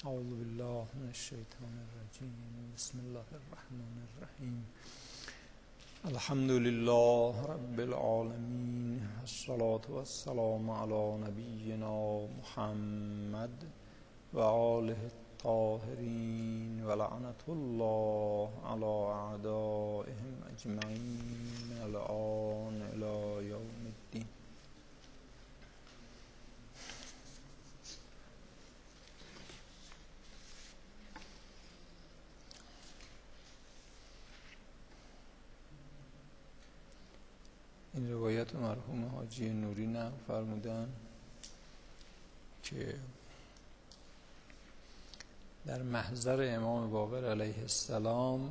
اعوذ بالله من الشیطان الرجیم. بسم الله الرحمن الرحیم. الحمد لله رب العالمین، الصلاة والسلام علی نبینا محمد و آله الطاهرین و لعنت الله علی اعدائهم اجمعین الان الی یوم الدین. این روایت مرحوم حاجی نوری نقل فرمودن که در محضر امام باقر علیه السلام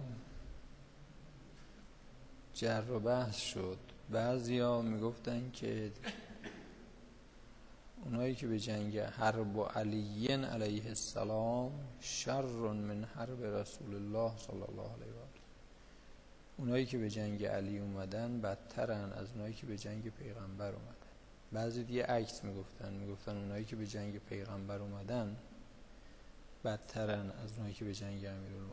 جر و بحث شد. بعضیا میگفتن که اونایی که به جنگ حرب علی علیه السلام شر من حرب رسول الله صلی الله علیه و آله. اونایی که به جنگ علی اومدن بدترن از اونایی که به جنگ پیغمبر اومدن. بعضی دیگه عکس میگفتن اونایی که به جنگ پیغمبر اومدن بدترن از اونایی که به جنگ امیرالمومنین.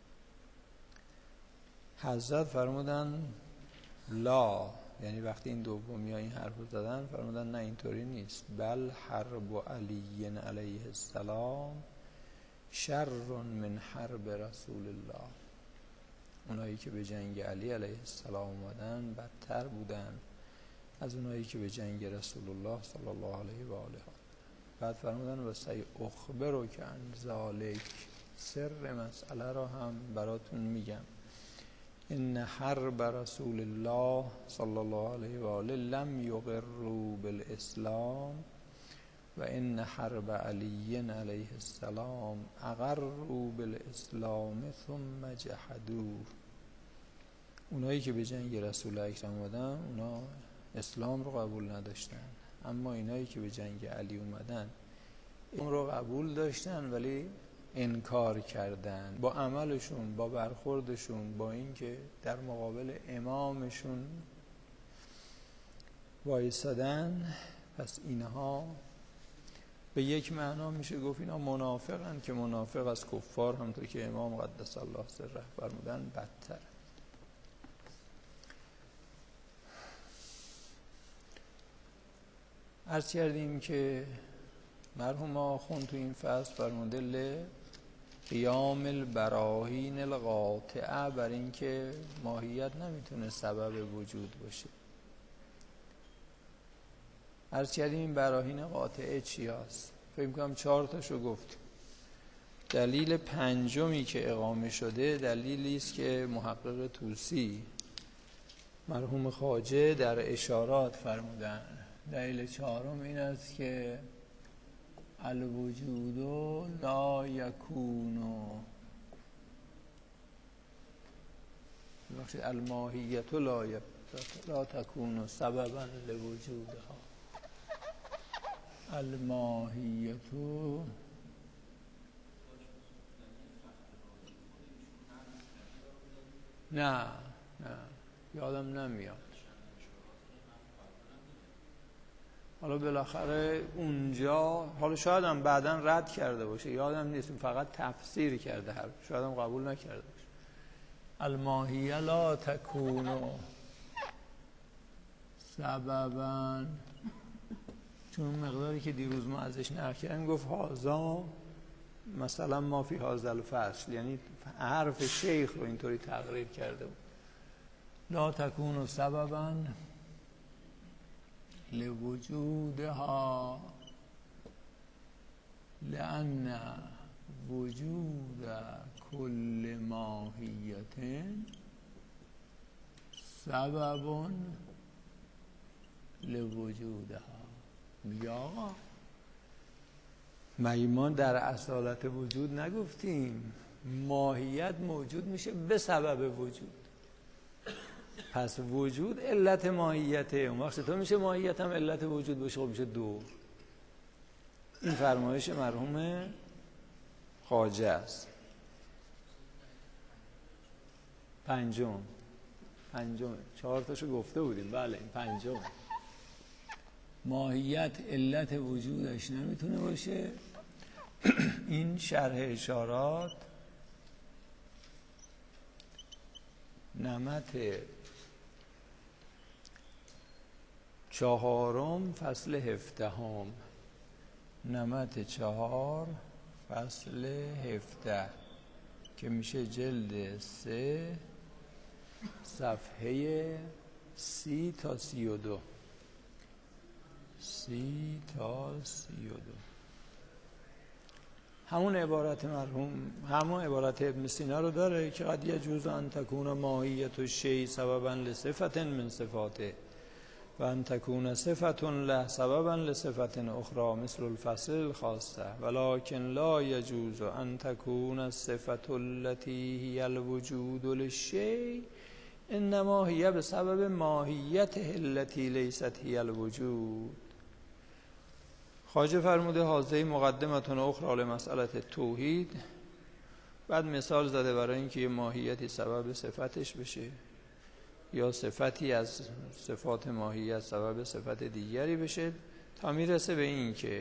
حضرت فرمودن لا، یعنی وقتی این دومی ها این حرف زدن فرمودن نه اینطوری نیست، بل حرب علی علیه السلام شر من حرب رسول الله. اونایی که به جنگ علی علیه السلام اومدن بدتر بودن از اونایی که به جنگ رسول الله صلی الله علیه و آله. بعد فرمودن و سی اخبرو که عن ذالک، سر مسئله را هم براتون میگم. ان حرب رسول الله صلی الله علیه و آله لم یقروا بالاسلام و ان حرب علی علیه السلام اقروا بالاسلام ثم جحدوه. اونایی که به جنگ رسول اکرم اومدن اونا اسلام رو قبول نداشتن، اما اینایی که به جنگ علی اومدن اون رو قبول داشتن ولی انکار کردن با عملشون، با برخوردشون، با اینکه در مقابل امامشون وایسادن. پس اینها به یک معنا میشه گفت اینا منافقن که منافق از کفار همونطور که امام قدس الله سره فرمودن بدتر. عرض کردیم که مرحوم آخوند تو این فصل فرموده قیام البراهین القاطعه، بر این که ماهیت نمیتونه سبب وجود باشه. عرض کردیم این براهین قاطعه چی هست؟ فکر کنم 4 تاشو گفتیم. دلیل پنجمی که اقامه شده دلیلی است که محقق طوسی مرحوم خواجه در اشارات فرمودن. دلیل 4 این است که الوجود لا یکون، الماهیت لا تکون سببا لوجودها. الماهیت نه یادم نمیاد. حالا بالاخره اونجا، حالا شاید هم بعداً رد کرده باشه، یادم نیست، فقط تفسیر کرده حرف، شاید هم قبول نکرده باشه. الماهیه لا تکون سبباً، چون مقداری که دیروز ما ازش نقل کردیم گفت هازا مثلا ما فی هذا الفصل، یعنی حرف شیخ رو اینطوری تقریر کرده بود. لا تکون سبباً لوجودها لأن وجود كل ماهیت سبب لوجودها. میگه آقا ما در اصالت وجود نگفتیم ماهیت موجود میشه به سبب وجود، پس وجود علت ماهیته. اون وقت تو میشه ماهیت هم علت وجود باشه، خب میشه دور. این فرمایش مرحوم خواجه است. پنجم 4 تاشو گفته بودیم. بله این پنجم. ماهیت علت وجودش نمیتونه باشه این شرح اشارات نمط 4 فصل 17 نمط 4 فصل 17 که میشه جلد 3 صفحه 30 تا 32 30 تا 32 همون عبارت مرحوم، همون عبارت ابن سینا رو داره که قد یجوز ان تکون ماهیت الشیء سببا لصفة من صفاته و ان تکون صفة له سببا لصفة اخرى مثل الفصل الخاصه ولكن لا يجوز ان تكون الصفة التي هي الوجود للشيء انما هي بسبب ماهیته التي ليست هي الوجود. خواجه فرموده هذه مقدمتون اخرى لمسئله توحید. بعد مثال زده برای اینکه یه ماهیتی سبب صفتش بشه یا صفتی از صفات ماهیت سبب صفت دیگری بشه تا میرسه به این که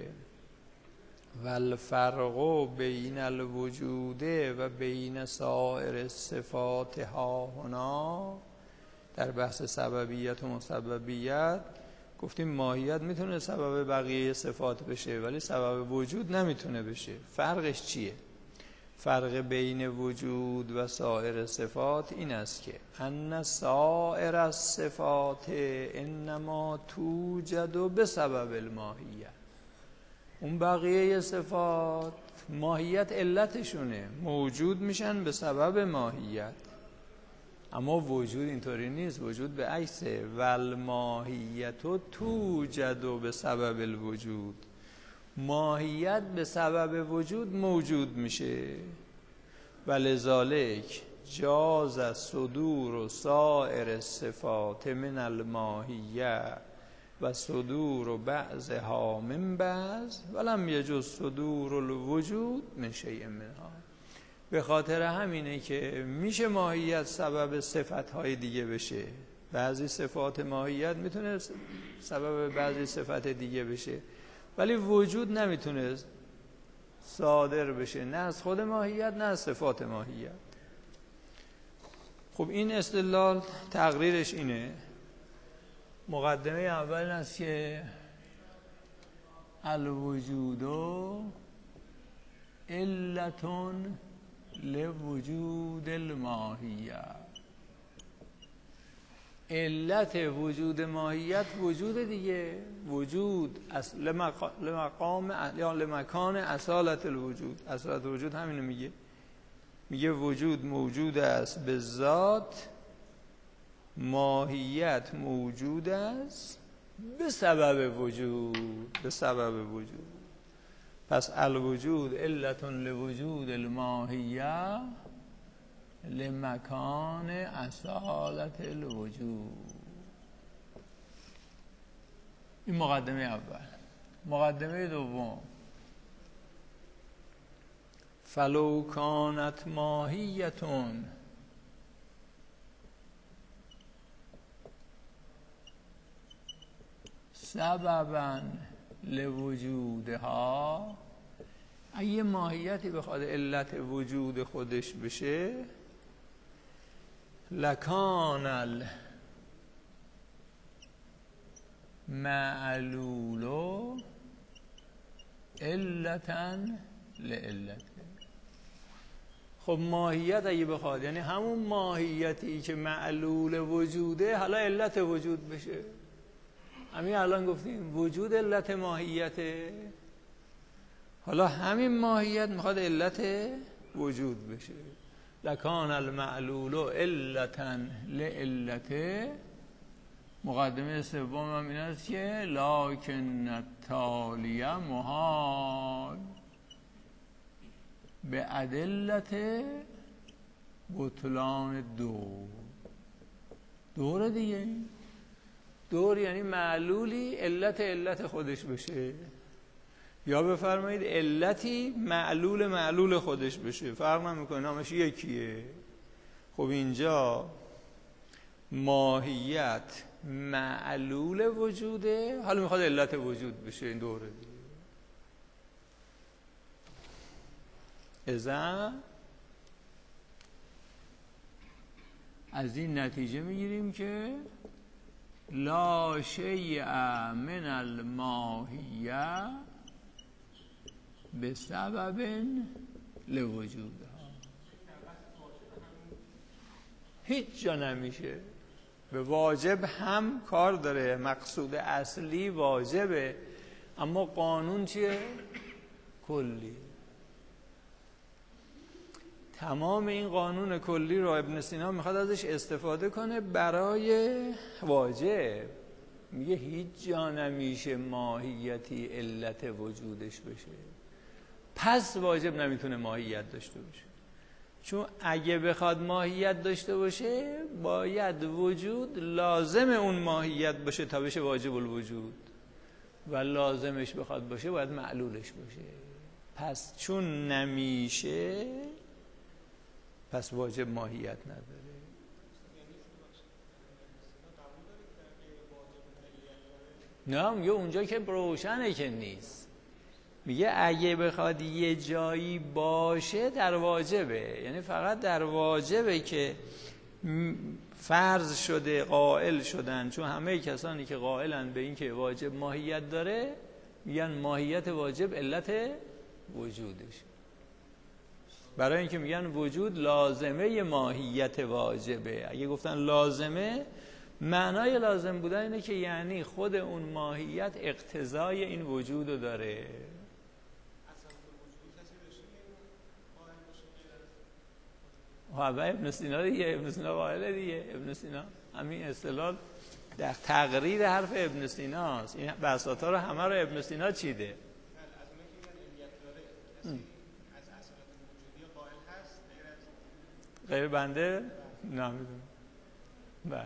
والفرق بین الوجود و بین سایر الصفات ها هنا. در بحث سببیت و مسببیت گفتیم ماهیت میتونه سبب بقیه صفات بشه ولی سبب وجود نمیتونه بشه. فرقش چیه؟ فرق بین وجود و سایر صفات این است که ان سایر الصفات انما توجد بسبب الماهیت. اون بقیه صفات ماهیت علتشونه، موجود میشن به سبب ماهیت. اما وجود اینطوری نیست، وجود به عکسه. والماهیت توجد به سبب الوجود. ماهیت به سبب وجود موجود میشه. ولذالک جاز صدور سائر الصفات من الماهیه و صدور بعضها من بعض ولم یجوز صدور الوجود من شیء منها. به خاطر همینه که میشه ماهیت سبب صفتهای دیگه بشه. بعضی صفات ماهیت میتونه سبب بعضی صفت دیگه بشه ولی وجود نمیتونه صادر بشه، نه از خود ماهیت نه از صفات ماهیت. خب این استدلال تقریرش اینه. مقدمه اول این است که الوجود علتون لوجود الماهیه. علت وجود ماهیت وجود دیگه. وجود لمقام یا لمکان اصالت الوجود. اصالت الوجود همینو میگه وجود موجود است به ذات، ماهیت موجود است به سبب وجود. به سبب وجود. پس الوجود علتون لوجود الماهیه لمکان اصالت الوجود. این مقدمه اول. مقدمه دوم فلو کانت ماهیتون سببا لوجودها. اگه ماهیتی بخواد علت وجود خودش بشه لکان المعلول علتا لعلت. خب ماهیت اگه بخواد یعنی همون ماهیتی که معلول وجوده حالا علت وجود بشه. همین الان گفتیم وجود علت ماهیته، حالا همین ماهیت میخواد علت وجود بشه. لکان المعلول علتا لعلته. مقدمه سوم هم این است که لکن التالیه محال به ادلت بطلان دور دیگه. دور یعنی معلولی علت خودش بشه، یا بفرمایید علتی معلول خودش بشه، فرق نمیکنه، نامش یکیه. خب اینجا ماهیت معلول وجوده، حالا میخواد علت وجود بشه. این دوره دیگه. اذا از این نتیجه میگیریم که لا شیء من الماهیه به سبب لوجودها. هیچ جا نمیشه. به واجب هم کار داره، مقصود اصلی واجبه، اما قانون چیه؟ کلی. تمام این قانون کلی رو ابن سینا میخواد ازش استفاده کنه برای واجب. میگه هیچ جا نمیشه ماهیتی علت وجودش بشه، پس واجب نمیتونه ماهیت داشته باشه. چون اگه بخواد ماهیت داشته باشه باید وجود لازم اون ماهیت باشه تا بشه واجب الوجود، و لازمش بخواد باشه باید معلولش باشه. پس چون نمیشه پس واجب ماهیت نداره. نه میگه اونجا که روشنه که نیست. میگه اگه بخواد یه جایی باشه در واجبه، یعنی فقط در واجبه که فرض شده قائل شدن، چون همه کسانی که قائلن به این که واجب ماهیت داره میگن ماهیت واجب علت وجودش، برای اینکه میگن وجود لازمه ماهیت واجبه. اگه گفتن لازمه، معنای لازم بودن اینه که یعنی خود اون ماهیت اقتضای این وجود رو داره. ابن سینا دیگه، ابن سینا قائله دیگه. ابن سینا همین اصطلاح در تقریر حرف ابن سیناست. این بساطا رو همه رو ابن سینا چیده. غیر بنده نمیدونم. بله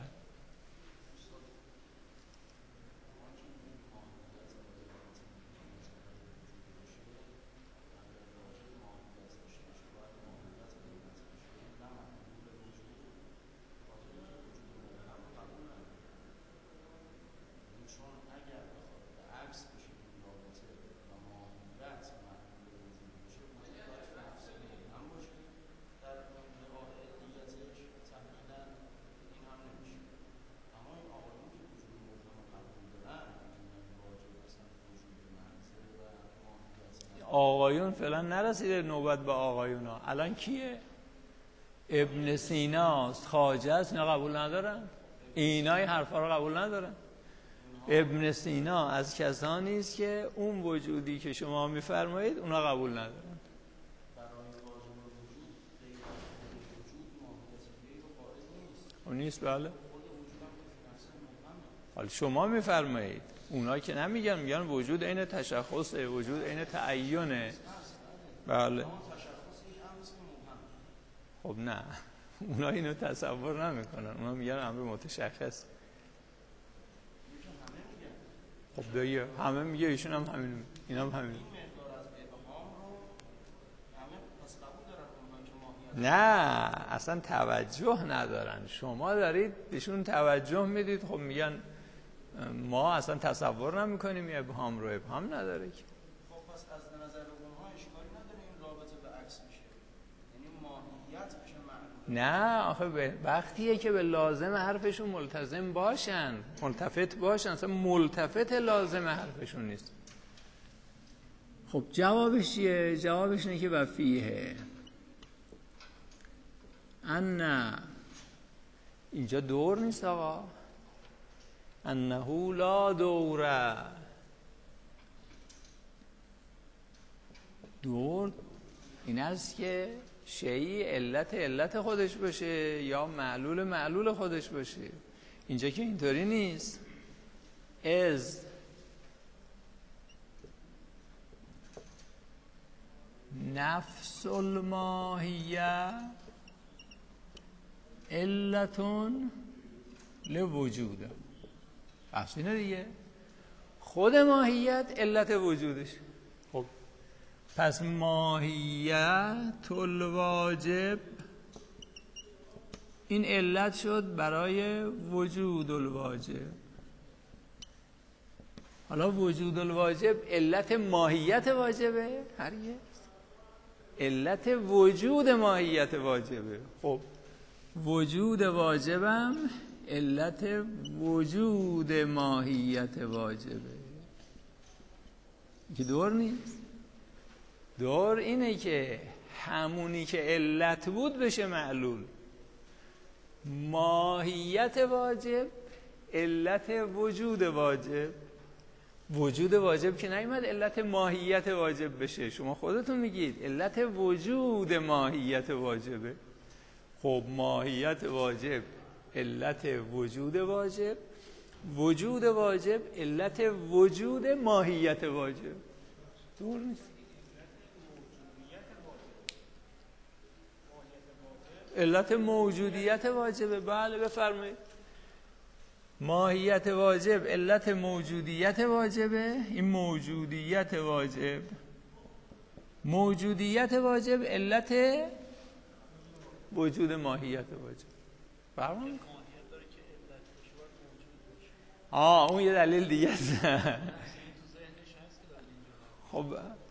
آقایون فعلا نرسیده نوبت به آقایون ها. الان کیه؟ ابن سیناست، خواجه است. اینا قبول ندارن، اینا این حرفا رو قبول ندارن. ابن سینا از کسانی است که اون وجودی که شما میفرمایید اونا قبول ندارن. اون نیست. بله حالا شما میفرمایید، اونا که نمیگن، میگن وجود عین تشخصه، وجود عین تعینه. بله خب نه، اونا اینو تصور نمیکنن، اونا میگن امر متشخص. خب دیگه همه میگه، ایشون هم همین، اینا هم همین. نه اصلا توجه ندارن. شما دارید بهشون توجه میدید. خب میگن ما اصلا تصور نمی‌کنیم این ابهام رو. ابهام نداره که. خب پس از نظر اونها اشکالی نداره این رابطه به عکس میشه، یعنی ماهیت میشه معلوم. نه آخه وقتیه که به لازم حرفشون ملتزم باشن، ملتفت باشن، اصلا ملتفت لازم حرفشون نیست. خب جوابش چیه؟ جوابش اینه که وفیه ان، اینجا دور نیست آقا، انه لا دوره. دور این است که شیئی علت خودش باشه یا معلول خودش باشه. اینجا که اینطوری نیست. از نفس الماهیه علتون لوجوده. پس اینه دیگه، خود ماهیت علت وجودش. خب پس ماهیت الواجب این علت شد برای وجود الواجب. حالا وجود الواجب علت ماهیت واجبه؟ هرگز. علت وجود ماهیت واجبه. خب وجود واجبم علت وجود ماهیت واجبه، که دور نیست. دور اینه که همونی که علت بود بشه معلول. ماهیت واجب علت وجود واجب. وجود واجب که نیامد علت ماهیت واجب بشه، شما خودتون میگید علت وجود ماهیت واجبه. خب ماهیت واجب علت وجود واجب، وجود واجب علت وجود ماهیت واجب. دور نیست. علت موجودیت واجبه. بله بفرمایید. ماهیت واجب علت موجودیت واجبه. این موجودیت واجب، موجودیت واجب علت وجود ماهیت واجب. فهمید؟ اون یه دلیل دیگه است. خب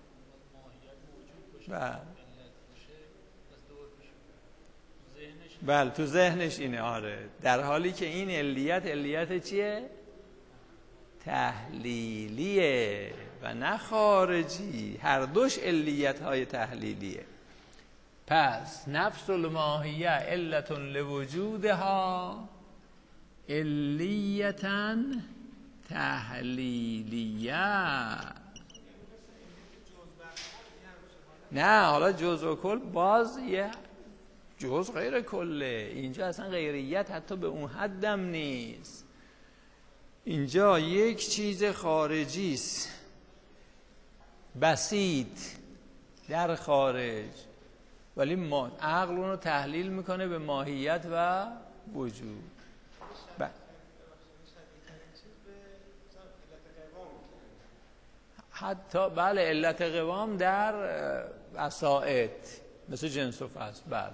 بله تو ذهنش اینه. آره در حالی که این علیت چیه؟ تحلیلیه و نه خارجی. هر دوش علیت های تحلیلیه. پس نفس الماهیه علت لوجودها علیتا تحلیلیه. نه حالا جزء و کل باز یه جزء غیر کله. اینجا اصلا غیریت حتی به اون حدم نیست. اینجا یک چیز خارجی است، بسیط در خارج، ولی ما عقل اون رو تحلیل میکنه به ماهیت و وجود. حتی بله علت قوام در وسائط مثل جنس و فصل. بله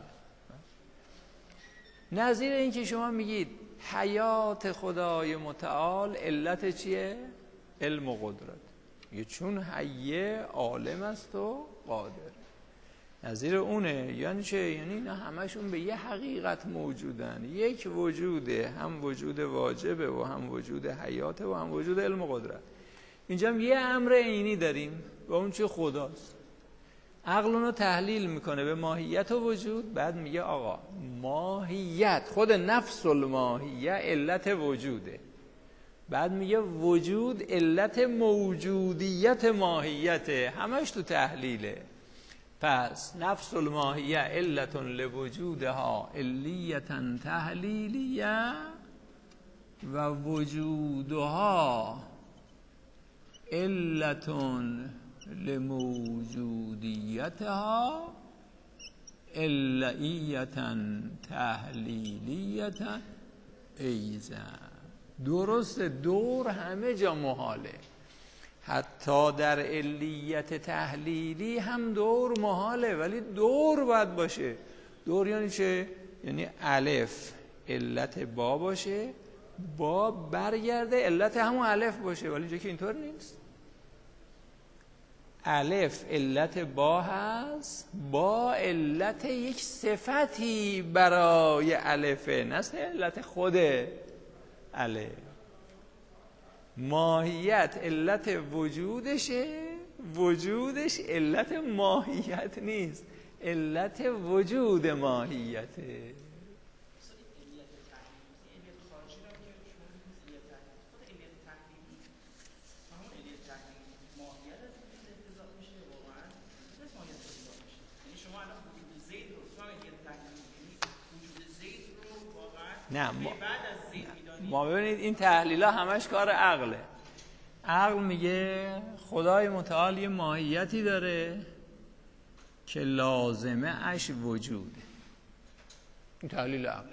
نظیر این که شما میگید حیات خدای متعال علت چیه؟ علم و قدرت. یه چون حیه عالم است و قادر. نظیر اونه. یعنی چه؟ یعنی اینا همشون به یه حقیقت موجودن. یک وجوده، هم وجود واجبه و هم وجود حیاته و هم وجود علم و قدرت. اینجا هم یه امر عینی داریم و اون چه؟ خداست. عقل اونو تحلیل میکنه به ماهیت و وجود. بعد میگه آقا ماهیت خود نفس الماهیه علت وجوده. بعد میگه وجود علت موجودیت ماهیته. همش تو تحلیله. پس نفس الماهیه علت لوجودها علیتا تحلیلیه و وجودها علت لموجودیتها علیتا تحلیلیتا ایزن. درست دور همه جا محاله. حتی در علیت تحلیلی هم دور محاله، ولی دور باید باشه. دور یعنی چه؟ یعنی الف علت با باشه، با برگرده علت همون الف باشه، ولی اینجا که اینطور نیست. الف علت با هست، با علت یک صفتی برای الفه، نه علت خود الف. ماهیت علت وجودشه، وجودش علت ماهیت نیست، علت وجود ماهیته. نه ما ببینید این تحلیل ها همش کار عقله. عقل میگه خدای متعال یه ماهیتی داره که لازمه اش وجوده. این تحلیل عقل.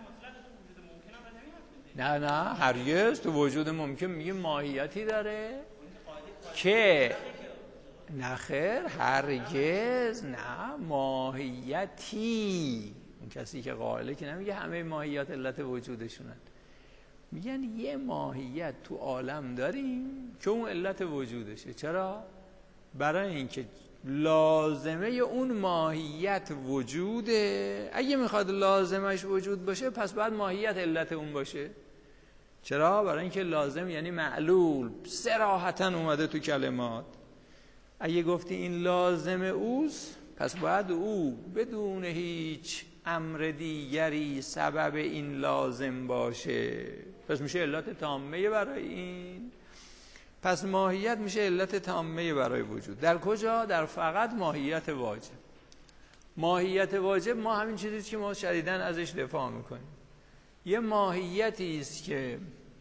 نه هرگز. تو وجود ممکن میگه ماهیتی داره که نه خیر، هرگز نه. ماهیتی، اون کسی که قائله که نمیگه همه ماهیات علت وجودشونن، میگن یه ماهیت تو عالم داریم که اون علت وجودشه. چرا؟ برای اینکه لازمه اون ماهیت وجوده. اگه میخواد لازمش وجود باشه پس باید ماهیت علت اون باشه. چرا؟ برای اینکه لازم یعنی معلول، صراحتاً اومده تو کلمات. اگه گفتی این لازم اوست پس باید او بدون هیچ امر دیگری سبب این لازم باشه، پس میشه علت تامه برای این. پس ماهیت میشه علت تامه برای وجود. در کجا؟ در فقط ماهیت واجب. ماهیت واجب ما همین چیزیست که ما شدیداً ازش دفاع میکنیم. یه ماهیتی است که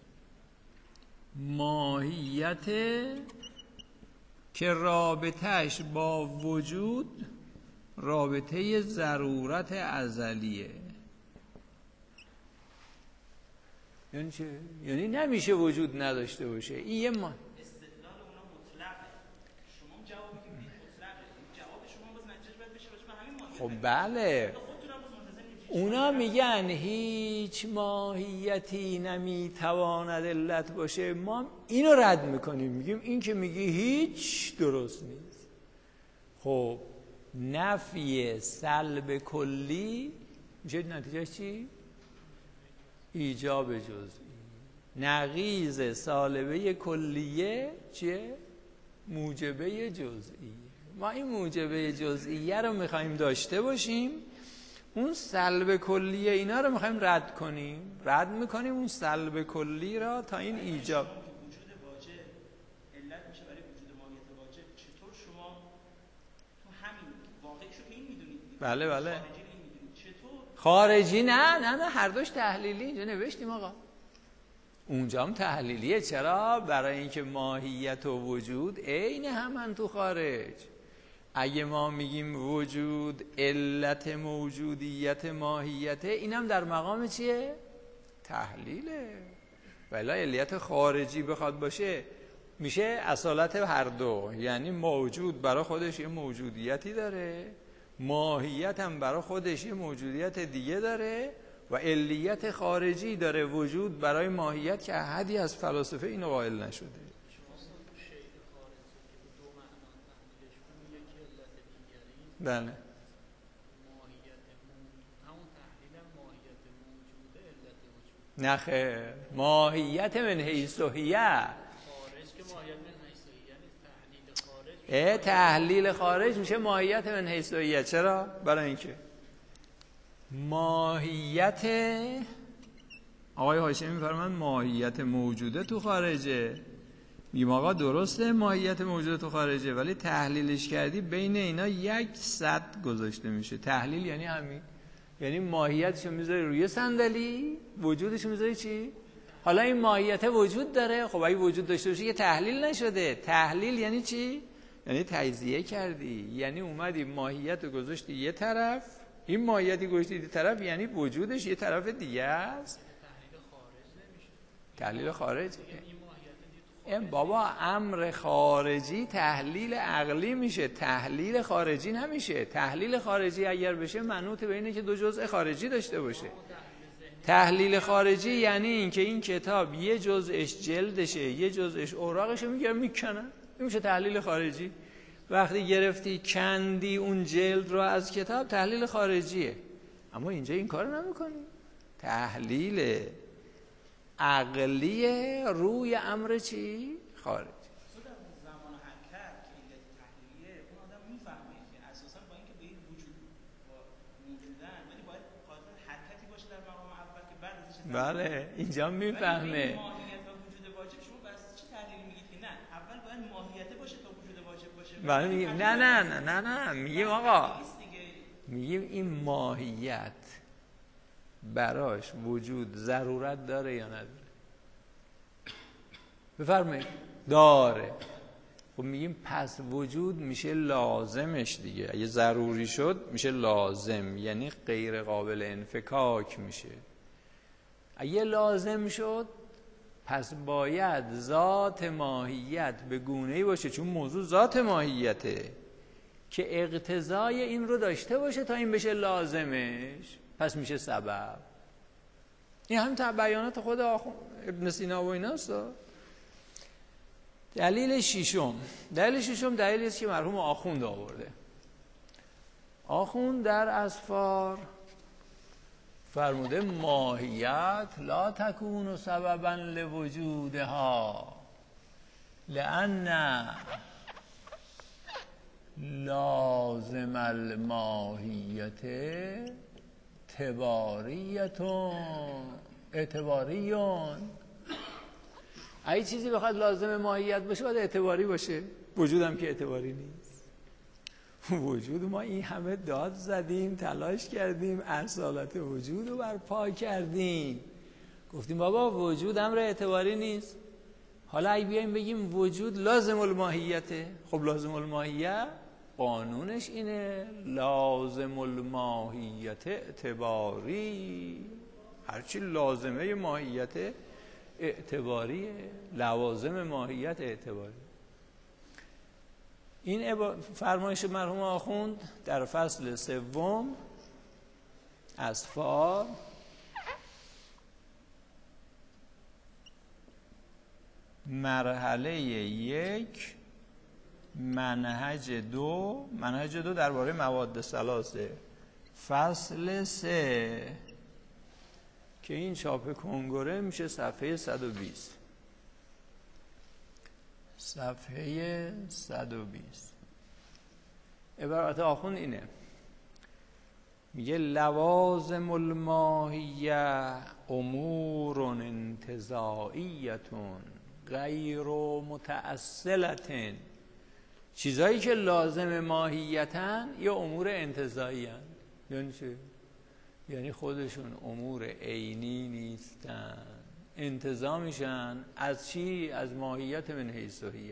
ماهیت که رابطهش با وجود رابطه ضرورت ازلیه. یعنی چه؟ یعنی نمیشه وجود نداشته باشه. این یه استدلال اونا مطلقه. شما جوابی که میدید مطلقه. جواب شما باز نتیجه باید بشه به همین ماهیت. خب بله. اونا میگن هیچ ماهیتی نمیتواند علت باشه. ما اینو رد میکنیم، میگیم این که میگی هیچ درست نیست. خب نفی سلب کلی میشه نتیجه چی؟ ایجاب جزئی. نقیض سالبه کلیه چیه؟ موجبه جزئی. ما این موجبه جزئیه رو میخوایم داشته باشیم، اون سلب کلیه اینا رو میخوایم رد کنیم. رد میکنیم اون سلب کلی را تا این ایجاب. وجود واجب علت میشه برای وجود ماهیت واجب. چطور شما تو همین واقعیشو که این میدونید؟ بله بله. خارجی این میدونید. چطور خارجی نه هر دوش تحلیلی اینجا نوشتیم آقا. اونجا هم تحلیلیه. چرا؟ برای اینکه ماهیت و وجود عین همن تو خارج. اگه ما میگیم وجود علت موجودیت ماهیته، اینم در مقام چیه؟ تحلیله. ولی علت خارجی بخواد باشه میشه اصالت هر دو. یعنی موجود برای خودش یه موجودیتی داره، ماهیت هم برای خودش یه موجودیت دیگه داره و علیت خارجی داره وجود برای ماهیت که احدی از فلاسفه اینو قائل نشده. بله. ماهیت همون تحلیل ماهیت موجوده علت وجود. نه خیر، ماهیت من حیث و هیه. خارج که ماهیت من حیث و هیه نیست. تحلیل خارج. تحلیل خارج میشه ماهیت من حیث و هیه. چرا؟ برای اینکه ماهیت آقای هاشمی میفرمان ماهیت موجوده تو خارجه. میگم آقا درسته ماهیت موجوده تو خارجه، ولی تحلیلش کردی بین اینا یک سد گذاشته میشه. تحلیل یعنی همین، یعنی ماهیتشو میذاری روی صندلی، وجودشو میذاری چی؟ حالا این ماهیت وجود داره. خب اگه وجود داشته باشه یه تحلیل نشده. تحلیل یعنی چی؟ یعنی تجزیه کردی، یعنی اومدی ماهیت رو گذاشتی یه طرف، این ماهیتی گذاشتی یه طرف، یعنی وجودش یه طرف دیگه است. تحلیل خارج این بابا امر خارجی تحلیل عقلی میشه، تحلیل خارجی نمیشه. تحلیل خارجی اگر بشه منوط به اینه که دو جزء خارجی داشته باشه. تحلیل خارجی یعنی اینکه این کتاب یه جزءش جلدشه یه جزءش اوراقشه میکنن، این میشه تحلیل خارجی. وقتی گرفتی کندی اون جلد رو از کتاب تحلیل خارجیه. اما اینجا این کار نمیکنی. تحلیل عقلیه روی امر چی؟ خارج. زمان حرکت که علت تحلیلیه اون آدم میفهمه که اساسا با اینکه به این وجود موجودن ولی باید قادر حرکتی باشه در مقام اول که بعد ازش بله اینجا میفهمه. ماهیت و وجود واجب شما بس چه تحلیلی میگید که نه اول باید ماهیت باشه تا وجود واجب باشه؟ بله میگیم نه میگیم آقا میگیم این ماهیت براش وجود ضرورت داره یا نداره؟ بفرمایید داره. خب میگیم پس وجود میشه لازمش دیگه. اگه ضروری شد میشه لازم، یعنی غیر قابل انفکاک میشه. اگه لازم شد پس باید ذات ماهیت به گونه‌ای باشه، چون موضوع ذات ماهیته، که اقتضای این رو داشته باشه تا این بشه لازمش، پس میشه سبب. این همین بیانات خود ابن سینا و ایناست. دلیل ششم دلیلی است که مرحوم آخوند آورده. آخوند در اسفار فرموده ماهیت لا تکون سببا لوجودها لأن لازم الماهیت اعتباریون. اگه چیزی بخواد لازم ماهیت باشه باید اعتباری باشه. وجود هم که اعتباری نیست. وجود ما این همه داد زدیم، تلاش کردیم، اصالت وجود رو برپا کردیم، گفتیم بابا وجود امر اعتباری نیست. حالا اگه بیایم بگیم وجود لازم الماهیته، خب لازم الماهیت قانونش اینه لازم الماهیت اعتباری. هرچی لازمه ماهیت اعتباریه، لوازم ماهیت اعتباری. این فرمایش مرحوم آخوند در فصل 3 اسفار مرحله 1 منهج 2 درباره مواد ثلاثه فصل 3 که این چاپ کنگره میشه صفحه 120. صفحه 120 عبارت آخوند اینه، میگه لوازم الماهیه امور انتزاعیتون غیر متأصلتن. چیزایی که لازم ماهیتن یا امور انتزاعی هن. یعنی چه؟ یعنی خودشون امور عینی نیستن، انتزاع میشن از چی؟ از ماهیت من حیث هی.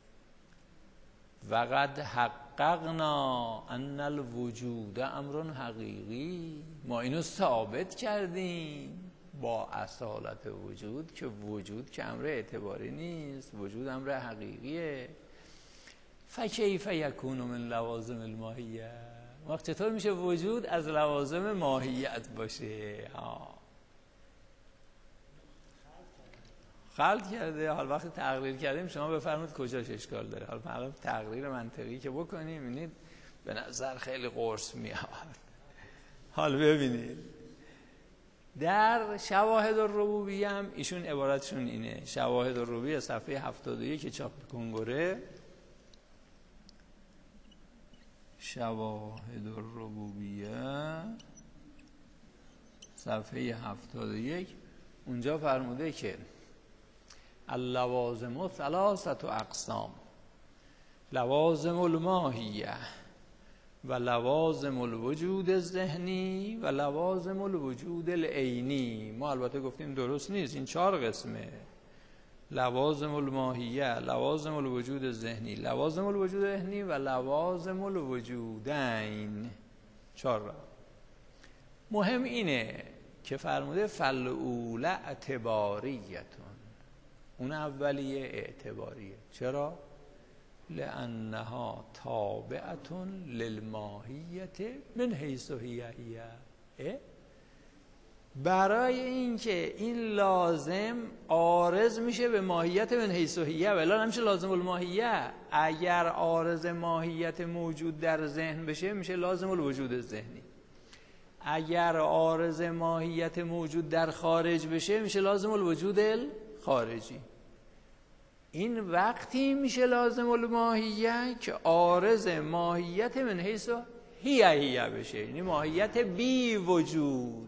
وقد حققنا ان الوجود امر حقیقی. ما اینو ثابت کردیم با اصالت وجود که وجود که امر اعتباری نیست، وجود امر حقیقیه. فکیف یکون من لوازم الماهیه. وقت چطور میشه وجود از لوازم ماهیت باشه؟ خلط کرده. حال وقتی تقریر کردیم شما بفرمایید کجاش اشکال داره. حالا تقریر منطقی که بکنیم اینید به نظر خیلی قرص میاد. حال ببینید در شواهد الربوبیه هم ایشون عبارتشون اینه. شواهد الربوبیه صفحه 71 چاپ کنگره، شواهد الربوبیه صفحه 71 اونجا فرموده که اللوازم ثلاثه اقسام، لوازم الماهیه و لوازم الوجود الذهنی و لوازم الوجود العینی. ما البته گفتیم درست نیست، این 4 قسمه: لوازم الماهیه، لوازم الوجود الذهنی، لوازم الوجود الذهنی و لوازم الوجودین. 4. مهم اینه که فرموده فالأولى اعتباریتون، اون اولیه اعتباریه. چرا؟ لأنها تابعة للماهیت من حیث هی. برای اینکه این لازم عارض میشه به ماهیت من حیث هی، ولی نمیشه لازم الماهیه. اگر عارض ماهیت موجود در ذهن بشه میشه لازم الوجود الذهنی. اگر عارض ماهیت موجود در خارج بشه میشه لازم الوجود الخارجی. این وقتی میشه لازم الماهیه که عارض ماهیت من حیث هی بشه، یعنی ماهیت بی وجود.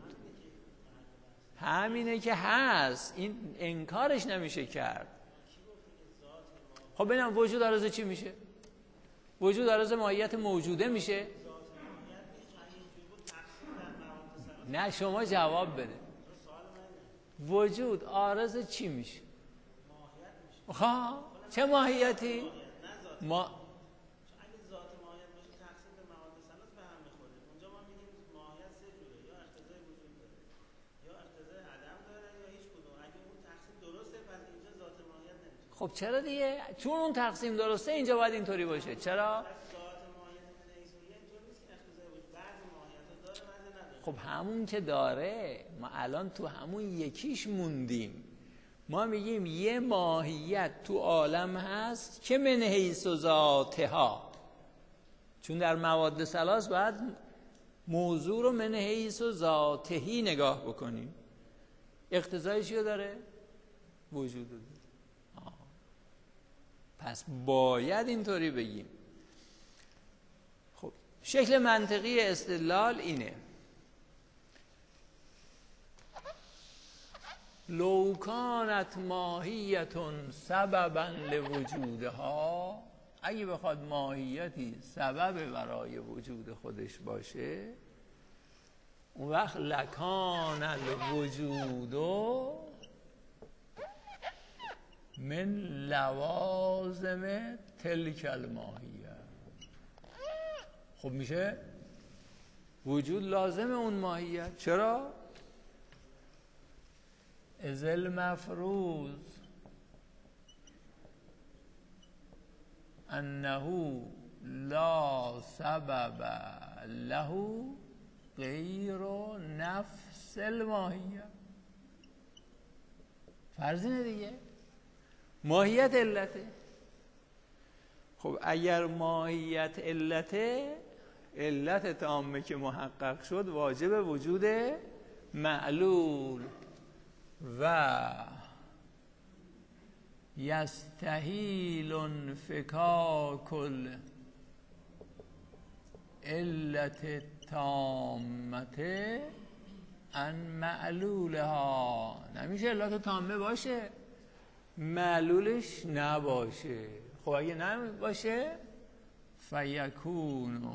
همینه که هست، این انکارش نمیشه کرد. خب ببینم وجود عارض چی میشه؟ وجود عارض ماهیت موجوده میشه؟ نه شما جواب بده. وجود عارض چی میشه؟ چه ماهیتی؟ ما اگه ذات ماهیت باشه تقسیم به مواد ثلاث به هم میخوره. اونجا ما میگیم ماهیت 3 جوره، یا اقتضای وجود داره، یا اقتضای عدم داره، یا هیچ کدوم. اگه اون تقسیم درسته پس اینجا ذات ماهیت نمیشه. خب چرا دیگه؟ چون اون تقسیم درسته اینجا باید اینطوری باشه. چرا؟ ذات ماهیت من حیثیه اینطور نیست که اقتضای وجود بعضی ماهیت‌ها داره بعضی نداره. خب همون که داره، ما الان تو همون یکیش موندیم. ما میگیم یه ماهیت تو عالم هست که من حیث ذاتها، چون در مواد ثلاث باید موضوع رو من حیث ذاتهی نگاه بکنیم. اقتضای چیو داره؟ وجود رو داره. پس باید اینطوری بگیم. خب شکل منطقی استدلال اینه: لو کانت ماهیتون سببا لوجودها، اگه بخواد ماهیتی سبب برای وجود خودش باشه، اون وقت لکان الوجود من لوازم تلک الماهیه. خب میشه وجود لازم اون ماهیت. چرا؟ از المفروض انه لا سبب له غیر نفس الماهیه. فرض اینه دیگه، ماهیت علته. خب اگر ماهیت علته، علت تامه که محقق شد، واجب وجود معلول و یستحیل انفکاک علت تامه ان معلولها. نمیشه علت تامه باشه معلولش نباشه. خب اگه نباشه فیکون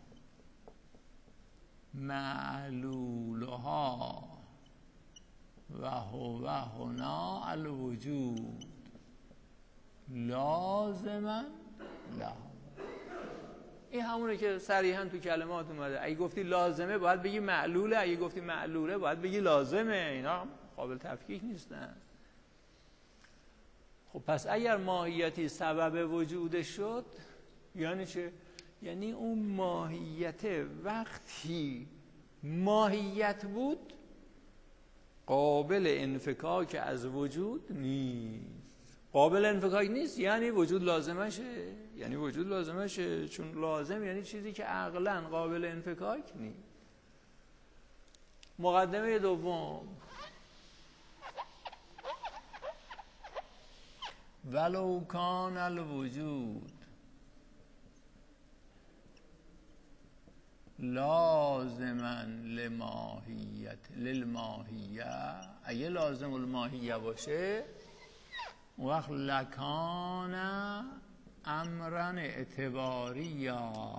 معلولها و هو هنا الوجود لازما له. این همونه که صریحا تو کلمات اومده. اگه گفتی لازمه باید بگی معلوله، اگه گفتی معلوله باید بگی لازمه. اینا قابل تفکیک نیستن. خب پس اگر ماهیتی سبب وجودش شد یعنی چه؟ یعنی اون ماهیت وقتی ماهیت بود قابل انفکاک از وجود نیست. قابل انفکاک نیست یعنی وجود لازمشه. یعنی وجود لازمشه، چون لازم یعنی چیزی که عقلاً قابل انفکاک نیست. مقدمه دوم: ولو کان الوجود لازما للماهیه، اگه لازم الماهیه باشه وقت لکان امرا اعتباریا،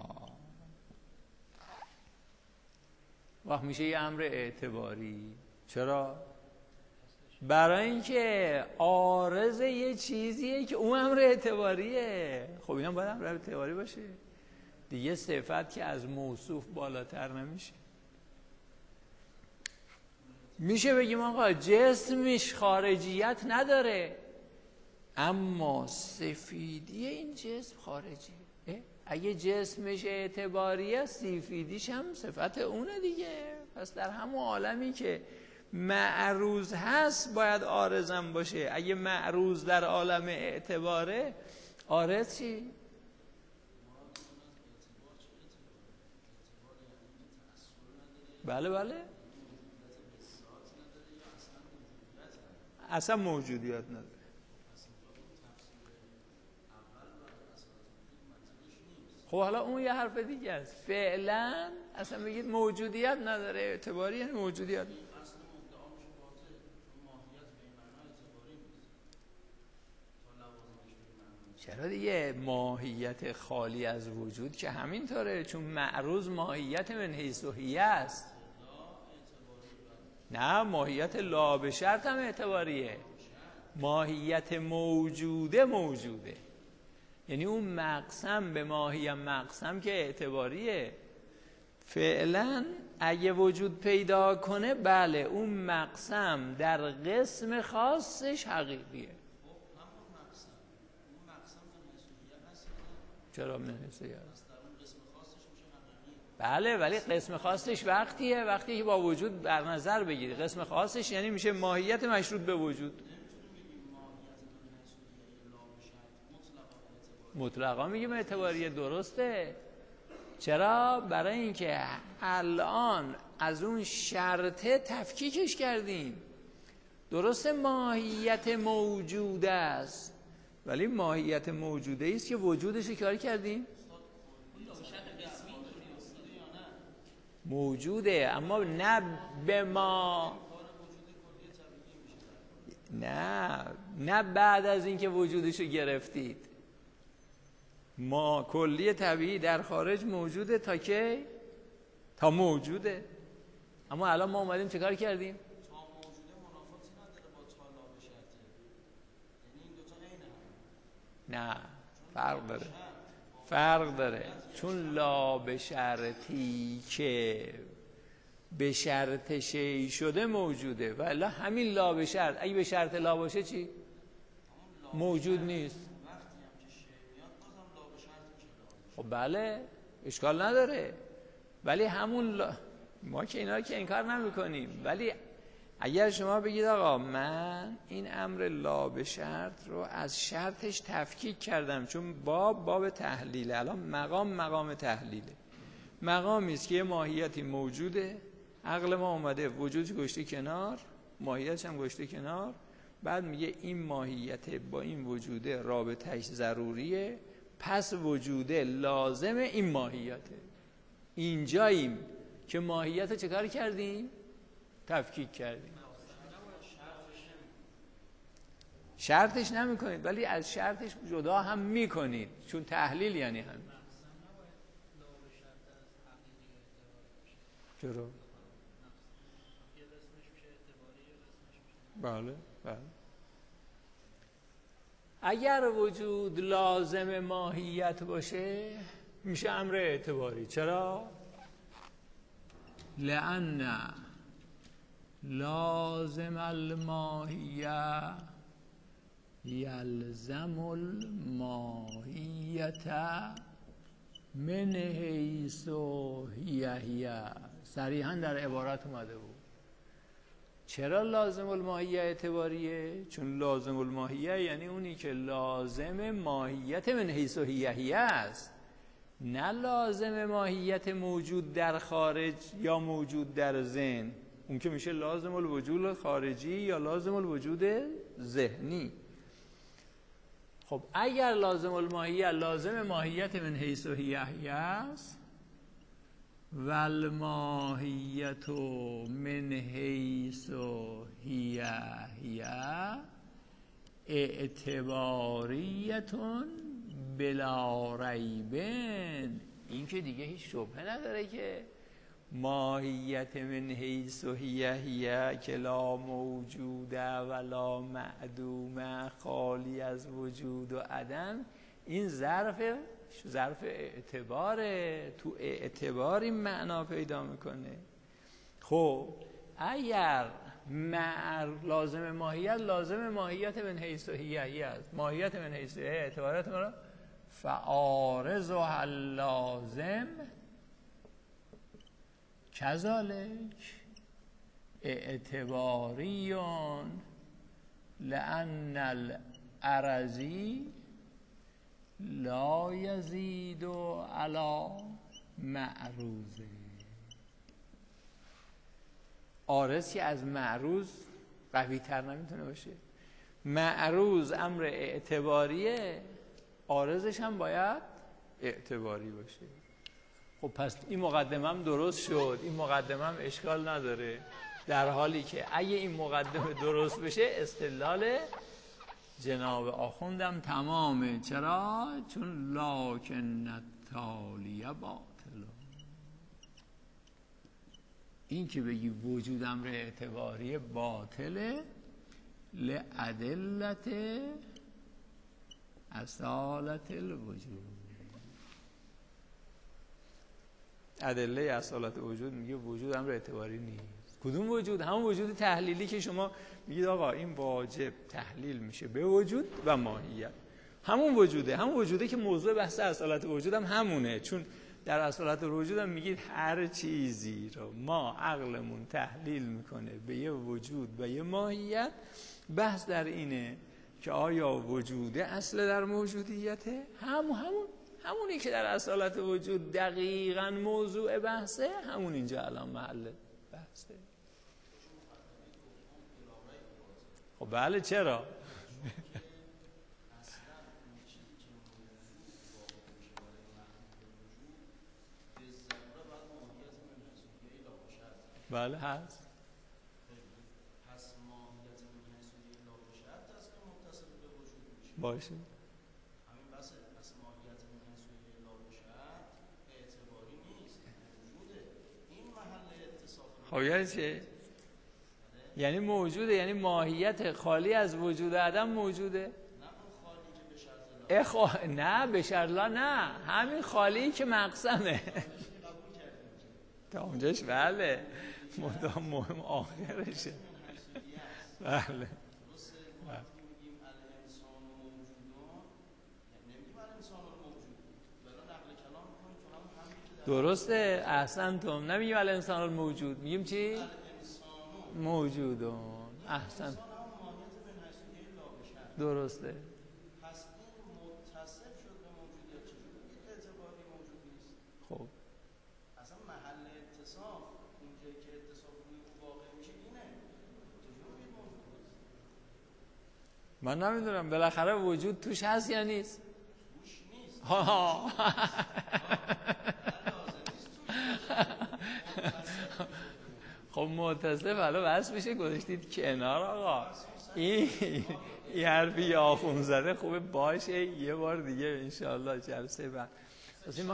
وقت میشه یه امر اعتباری. چرا؟ برای اینکه عارض یه چیزیه که اون امر اعتباریه. خب اینا باید امر اعتباری باشه دیگه. صفت که از موصوف بالاتر نمیشه. میشه بگیم آقا جسمش خارجیت نداره اما سفیدی این جسم خارجیه. اگه جسمش اعتباریه سفیدیش هم صفت اونه دیگه. پس در همون عالمی که معروض هست باید عارضم باشه. اگه معروض در عالم اعتباره، عارض چی؟ بله اصلا موجودیت نداره. خب حالا اون یه حرف دیگه است. فعلا اصلا بگید موجودیت نداره، اعتباری یعنی موجودیت. چرا دیگه؟ ماهیت خالی از وجود که همینطوره، چون معروض ماهیت من حیث هی است. نه، ماهیت لا به شرط هم اعتباریه. ماهیت موجوده یعنی اون مقسم به ماهی مقسم که اعتباریه. فعلا اگه وجود پیدا کنه بله اون مقسم در قسم خاصش حقیقیه. چرا من حسیه؟ بله ولی قسم خاصش وقتی که با وجود در نظر بگیری. قسم خاصش یعنی میشه ماهیت مشروط به وجود. مطلقا میگیم اعتباریه. درسته. چرا؟ برای اینکه الان از اون شرطه تفکیکش کردیم. درسته ماهیت موجود است، ولی ماهیت موجوده است که وجودش رو کاری کردیم؟ موجوده، اما نه به ما، نه بعد از اینکه وجودش رو گرفتید. ما کلی طبیعی در خارج موجوده تا که تا موجوده. اما الان ما اومدیم چه کار کردیم؟ تا موجوده منافاتی نداره با تا لا به شرطه. یعنی این دوتا عین هم. نه، فرق داره. چون لا به شرطی که به شرط شی شده موجوده، ولی همین لا به شرط اگه به شرط لا باشه چی؟ موجود نیست. خب بله، اشکال نداره، ولی همون ما که اینا رو که انکار نمی کنیم. ولی اگر شما بگید آقا من این امر لا به شرط رو از شرطش تفکیک کردم، چون باب تحلیله، الان مقام تحلیله، مقامی است که یه ماهیتی موجوده، عقل ما اومده وجودش گذاشته کنار، ماهیتش هم گذاشته کنار، بعد میگه این ماهیت با این وجوده رابطهش ضروریه، پس وجوده لازم این ماهیته. اینجاییم که ماهیت رو چه کار کردیم؟ تفکیک کردیم. شرطش نمی کنید، ولی از شرطش جدا هم می کنید، چون تحلیل یعنی هم. چرا؟ بله. اگر وجود لازم ماهیت باشه میشه امر اعتباری. چرا؟ لأن لازم الماهیه یلزم الماهیت من حیث هی. صریحا در عبارت اومده بود. چرا لازم الماهیه اعتباریه؟ چون لازم الماهیه یعنی اونی که لازم ماهیت من حیث هی است، نه لازم ماهیت موجود در خارج یا موجود در ذهن. اون که میشه لازم الوجود خارجی یا لازم الوجود ذهنی. خب اگر لازم الماهیه لازم ماهیت من حیث هی است، والماهیت من حیث هی اعتباریتون بلا ریبن، این که دیگه هیچ شبهه نداره که ماهیت من حیث هی که لا موجوده ولا معدومه، خالی از وجود و عدم، این ظرف اعتباره. تو اعتبار این معنا پیدا میکنه. خب اگر لازم ماهیت من حیث هی است، ماهیت من حیث هی اعتبارات ما را فعارضها اللازم کذالک اعتباریون لأن العرضی لا یزید علی معروضه. عارض که از معروض قوی تر نمیتونه باشه. معروض امر اعتباریه، عارضش هم باید اعتباری باشه. خب پس این مقدمه هم درست شد، این مقدمه هم اشکال نداره، در حالی که اگه این مقدمه درست بشه استدلال جناب آخوندم تمامه. چرا؟ چون لکن التالیه باطل. این که بگی وجود امر اعتباری باطله لعدلت اصالت الوجود. ادله اصالت وجود میگه وجود امر اعتباری نیست. کدوم وجود؟ همون وجود تحلیلی که شما میگید آقا این واجب تحلیل میشه به وجود و ماهیت. همون وجوده که موضوع بحث اصالت وجود هم همونه. چون در اصالت وجود هم میگید هر چیزی رو ما عقلمون تحلیل میکنه به یه وجود و یه ماهیت، بحث در اینه که آیا وجوده اصل در موجودیته؟ همونی که در اصالت وجود دقیقاً موضوع بحثه، همون اینجا الان محل بحثه. خب بله، چرا؟ بله هست. پس ماهیت من حیث لا بشرط است که متصل به وجود میشه. باشه. همین بسه. پس ماهیت من حیث لا بشرط اعتباری نیست، وجوده. این محل اتصاف. خب یعنی چه؟ یعنی موجوده، یعنی ماهیت خالی از وجود عدم موجوده؟ نه اون خالی که به شرط لا. نه به شرط لا، نه همین خالی که مقسمه. تا اونجاش بله، مهم آخرشه. بله. درسته، احسنتم. نمیگیم الانسان الموجود، میگیم چی؟ موجودون. احسن. درسته. پس این متصف شد به موجودیت، چجوری اعتباری موجود نیست؟ خب اصلا محل اتصاف، اونجایی که اتصاف روی او واقع میشه اینه، چجوری موجود نیست؟ من نمیدونم، بالاخره وجود توش هست یا نیست؟ توش نیست. ها خب متصف حالا بس میشه گذاشتید کنار آقا. این حرفی آخون زده خوبه باشه یه بار دیگه انشاءالله جلسه بعد.